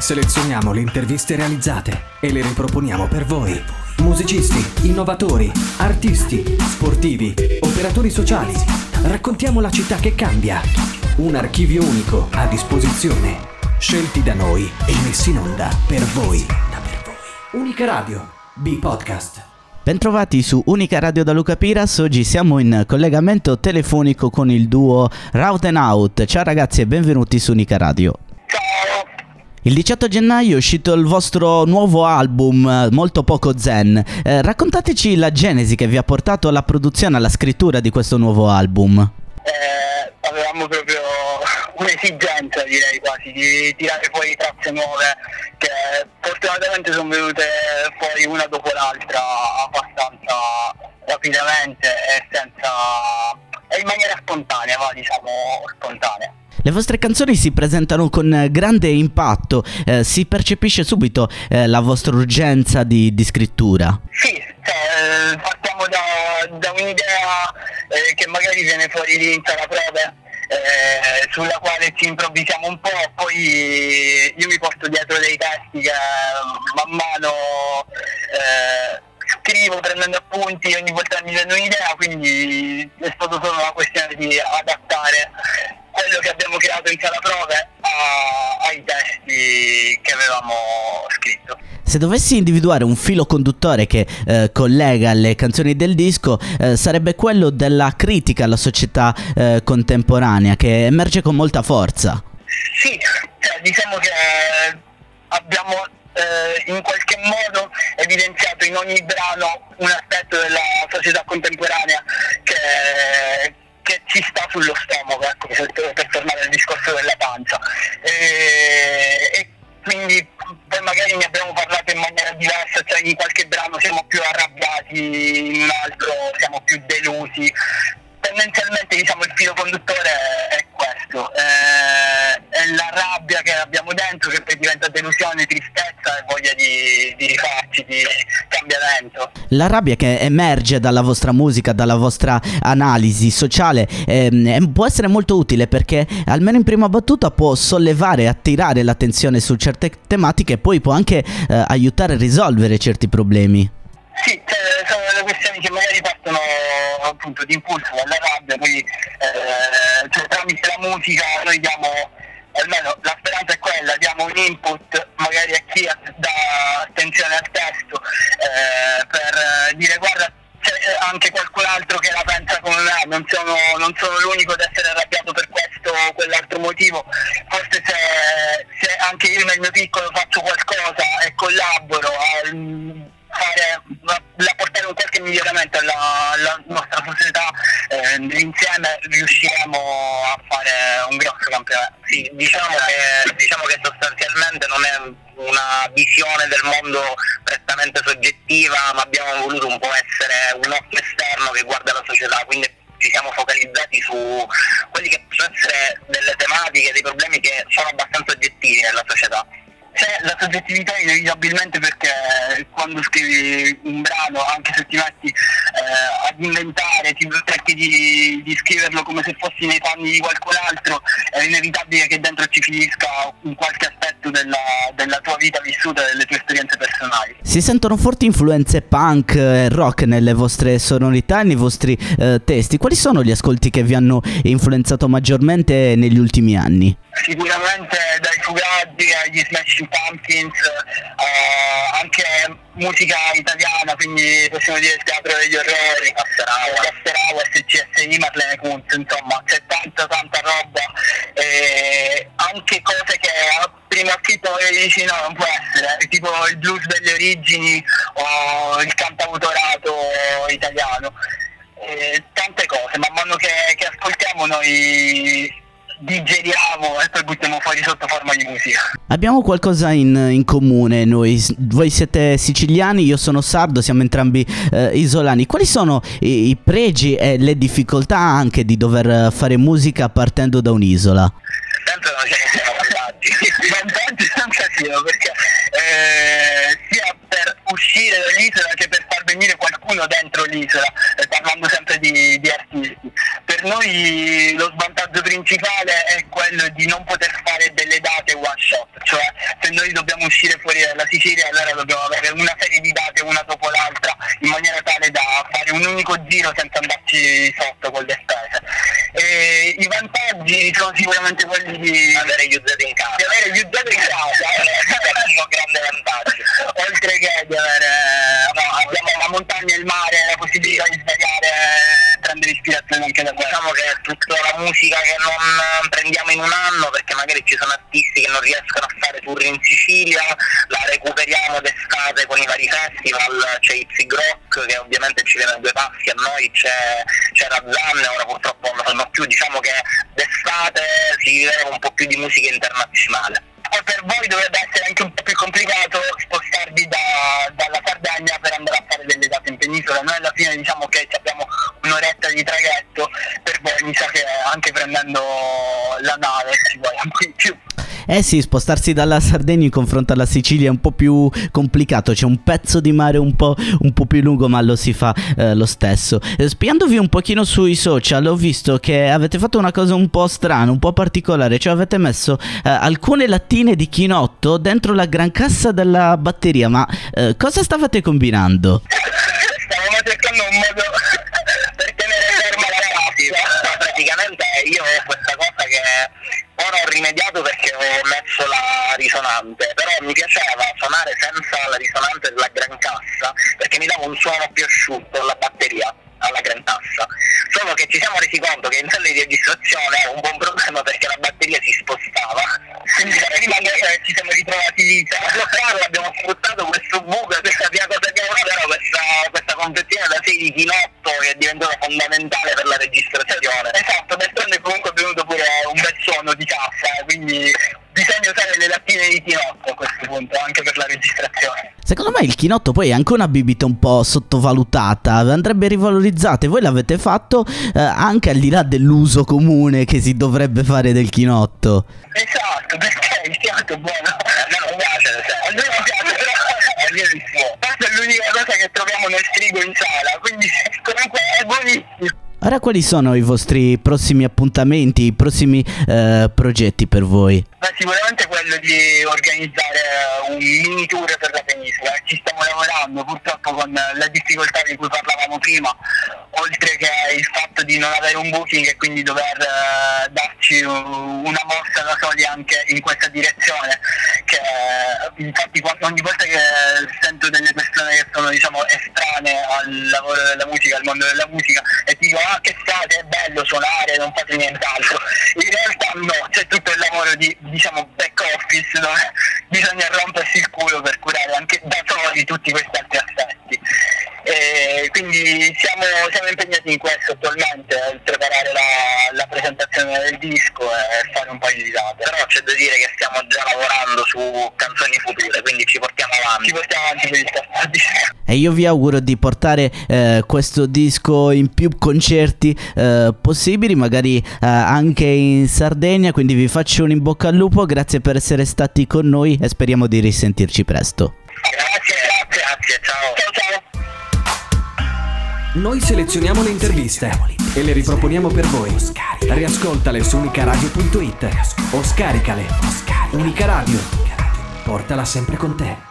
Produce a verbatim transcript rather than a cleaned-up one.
Selezioniamo le interviste realizzate e le riproponiamo per voi. Musicisti, innovatori, artisti, sportivi, operatori sociali. Raccontiamo la città che cambia. Un archivio unico a disposizione. Scelti da noi e messi in onda per voi. Unica Radio, B-Podcast. Bentrovati su Unica Radio da Luca Piras. Oggi siamo in collegamento telefonico con il duo Route and Out. Ciao ragazzi e benvenuti su Unica Radio. Ciao. Il diciotto gennaio è uscito il vostro nuovo album, Molto Poco Zen. Eh, raccontateci la genesi che vi ha portato alla produzione, alla scrittura di questo nuovo album. Eh, avevamo proprio un'esigenza, direi quasi, di tirare fuori tracce nuove che fortunatamente sono venute fuori una dopo l'altra abbastanza rapidamente e senza e in maniera spontanea, ma diciamo spontanea. Le vostre canzoni si presentano con grande impatto, eh, si percepisce subito eh, la vostra urgenza di, di scrittura. Sì, cioè, partiamo da, da un'idea eh, che magari viene fuori lì in sala prove, eh, sulla quale ci improvvisiamo un po', poi io mi porto dietro dei testi che man mano eh, scrivo prendendo appunti, ogni volta mi viene un'idea, quindi è stato solo una questione di adattare quello che abbiamo creato in sala prove a, ai testi che avevamo scritto. Se dovessi individuare un filo conduttore che eh, collega le canzoni del disco, eh, sarebbe quello della critica alla società eh, contemporanea, che emerge con molta forza. Sì, cioè, diciamo che abbiamo eh, in qualche modo evidenziato in ogni brano un aspetto della società contemporanea che che ci sta sullo stomaco, ecco, per, per tornare al discorso della pancia, e, e quindi poi magari ne abbiamo parlato in maniera diversa, cioè in qualche brano siamo più arrabbiati, in un altro siamo più delusi. Tendenzialmente diciamo il filo conduttore è questo, è, è la rabbia che abbiamo dentro che poi diventa delusione, tristezza e voglia di, di rifarci, di cambiamento. La rabbia che emerge dalla vostra musica, dalla vostra analisi sociale ehm, può essere molto utile, perché almeno in prima battuta può sollevare e attirare l'attenzione su certe tematiche e poi può anche eh, aiutare a risolvere certi problemi. Sì, cioè, sono delle questioni che magari partono appunto di impulso dalla rabbia, poi eh, cioè, tramite la musica noi diamo, almeno la speranza è quella, diamo un input magari a chi dà attenzione al testo eh, per dire guarda c'è anche qualcun altro che la pensa come me, non sono, non sono l'unico ad essere arrabbiato per questo o quell'altro motivo, forse se, se anche io nel mio piccolo faccio qualcosa e collaboro a fare, a portare un qualche miglioramento alla, alla nostra società, eh, insieme riusciremo a fare un grosso campionato. Sì, diciamo che, diciamo che sostanzialmente non è una visione del mondo prettamente soggettiva, ma abbiamo voluto un po' essere un occhio esterno che guarda la società, quindi ci siamo focalizzati su quelli che possono essere delle tematiche, dei problemi che sono abbastanza oggettivi nella società. C'è la soggettività inevitabilmente, perché quando scrivi un brano, anche se ti metti eh, ad inventare, ti cerchi di, di scriverlo come se fossi nei panni di qualcun altro, è inevitabile che dentro ci finisca un qualche aspetto della, della tua vita vissuta, delle tue esperienze personali. Si sentono forti influenze punk e rock nelle vostre sonorità e nei vostri eh, testi. Quali sono gli ascolti che vi hanno influenzato maggiormente negli ultimi anni? Sicuramente dai Fugazi agli Smashing Pumpkins, eh, anche musica italiana, quindi possiamo dire il Teatro degli Orrori, Casseravo, S C S I, Marlene Kunz, insomma c'è tanta tanta roba, e anche cose che a primo acchito dici no, non può essere, tipo il blues delle origini o il cantautorato italiano, e tante cose, man mano che, che ascoltiamo noi digeriamo e poi buttiamo fuori sotto forma di musica. Abbiamo qualcosa in, in comune noi, voi siete siciliani, io sono sardo, siamo entrambi eh, isolani. Quali sono i, i pregi e le difficoltà anche di dover fare musica partendo da un'isola? Penso non ce ne siano vantaggio, i vantaggi non ce ne siano, perché eh, sia per uscire dall'isola che per far venire qualcuno dentro l'isola, eh, parlando sempre di, di artisti. Per noi lo svantaggio principale è quello di non poter fare delle date one shot, cioè se noi dobbiamo uscire fuori dalla Sicilia, allora dobbiamo avere una serie di date una dopo l'altra in maniera tale da fare un unico giro senza andarci sotto con le spese. E i vantaggi sono sicuramente quelli di avere gli U Z in casa, di avere gli U Z in casa è un grande vantaggio, oltre che di avere, no, abbiamo la montagna e il mare, la possibilità di svariare, prendere ispirazione anche da quello. Diciamo che tutta la musica che non prendiamo in un anno, perché magari ci sono artisti che non riescono a fare tour in Sicilia, la recuperiamo d'estate con i vari festival. C'è Itzig Rock che ovviamente ci viene a due passi, a noi c'è, c'è Razzanne, ora purtroppo non lo fanno più, diciamo che d'estate si vive un po' più di musica internazionale. Poi per voi dovrebbe essere anche un po' più complicato spostarvi da, dalla Sardegna per andare a fare delle date in penisola. Noi alla fine diciamo che abbiamo un'oretta di traghetto, per voi mi sa che anche prendendo la nave ci vuole un po' di più. Eh sì, spostarsi dalla Sardegna in confronto alla Sicilia è un po' più complicato, c'è un pezzo di mare un po', un po' più lungo, ma lo si fa eh, lo stesso. Eh, spiandovi un pochino sui social ho visto che avete fatto una cosa un po' strana, un po' particolare, cioè avete messo eh, alcune lattine di chinotto dentro la gran cassa della batteria, ma eh, cosa stavate combinando? Stavamo cercando un modo per tenere ferma la cassa. Praticamente io ho questa cosa che ora ho rimediato perché ho messo la risonante, però mi piaceva suonare senza la risonante della gran cassa perché mi dava un suono più asciutto alla batteria, alla gran cassa. Solo che ci siamo resi conto che in sala di registrazione era un buon problema perché la batteria si spostava, quindi ci siamo ritrovati lì, abbiamo sfruttato questo buco, questa prima cosa che ora però questa, questa confezione da sei di chinotto che è diventata fondamentale per la registrazione. Esatto, d'altronde comunque è venuto pure un bel suono di cassa, quindi bisogna usare le lattine di chinotto a questo punto anche per la registrazione. Secondo me il chinotto poi è anche una bibita un po' sottovalutata, andrebbe rivalorizzata, e voi l'avete fatto eh, anche al di là dell'uso comune che si dovrebbe fare del chinotto. Esatto, perché il chinotto è buono, a me non piace, a me non piace, però a me il suo. Questa è l'unica cosa che troviamo nel frigo in sala, quindi comunque è buonissimo. Ora quali sono i vostri prossimi appuntamenti, i prossimi eh, progetti per voi? Beh, sicuramente quello di organizzare un mini tour per la penisola, ci stiamo lavorando purtroppo con la difficoltà di cui parlavamo prima, oltre che il fatto di non avere un booking e quindi dover uh, darci una mossa da soli anche in questa direzione, che infatti ogni volta che sento delle persone che sono diciamo estranee al lavoro della musica, al mondo della musica, e dico ah che fate, è bello suonare, non fate nient'altro, in realtà no, c'è tutto il lavoro di diciamo back office dove bisogna rompersi il culo per curare anche da soli tutti questi altri aspetti. E quindi siamo, siamo impegnati in questo attualmente, a preparare la, la presentazione del disco e fare un paio di date. Però c'è da dire che stiamo già lavorando su canzoni future, quindi ci portiamo avanti. Ci portiamo avanti per gli stati. E io vi auguro di portare eh, questo disco in più concerti eh, possibili, magari eh, anche in Sardegna, quindi vi faccio un in bocca al lupo, grazie per essere stati con noi e speriamo di risentirci presto. Grazie, grazie, grazie, ciao. Ciao, ciao. Noi selezioniamo le interviste e le riproponiamo per voi. Riascoltale su unicaradio punto it o scaricale. Unica Radio. Portala sempre con te.